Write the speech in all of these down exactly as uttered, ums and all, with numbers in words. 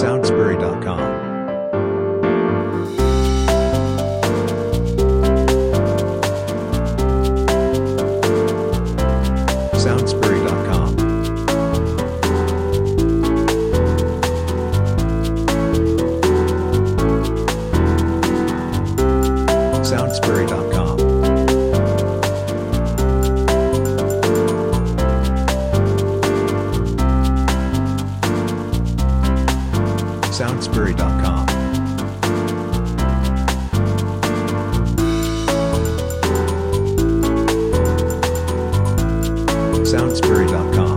Soundsbury dot com. Soundsbury dot com. Soundsbury dot com. Soundsbury dot com. Soundsbury dot com.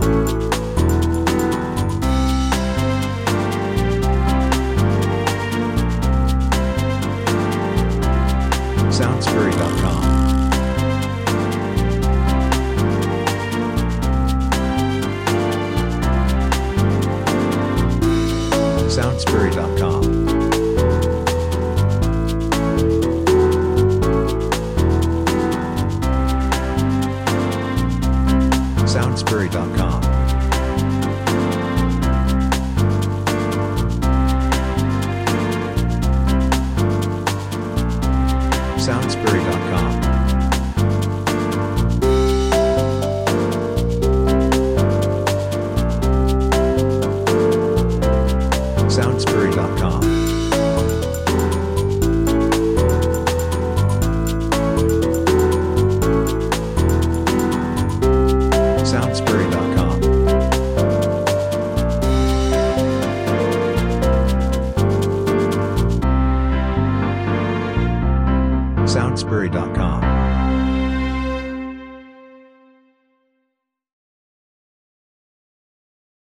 Soundsbury dot com. Soundsbury dot com. Soundsbury dot com. Soundsbury dot com. Soundsbury dot com. Soundsbury